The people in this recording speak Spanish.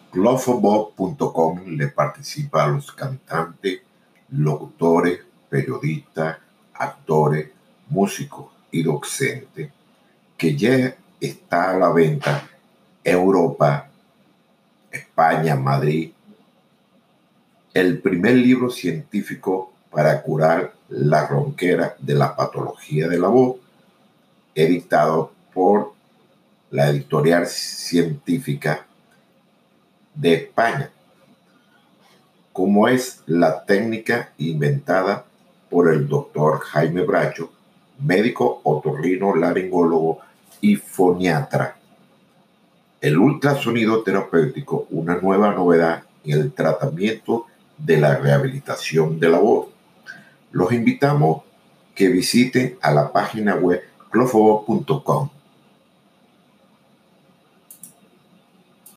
Clofobob.com le participa a los cantantes, locutores, periodistas, actores, músicos y docentes, que ya está a la venta en Europa, España, Madrid, el primer libro científico para curar la ronquera de la patología de la voz, editado por la editorial científica de España, como es la técnica inventada por el doctor Jaime Bracho, médico otorrinolaringólogo y foniatra. El ultrasonido terapéutico, una nueva novedad en el tratamiento de la rehabilitación de la voz. Los invitamos que visiten a la página web clofobob.com.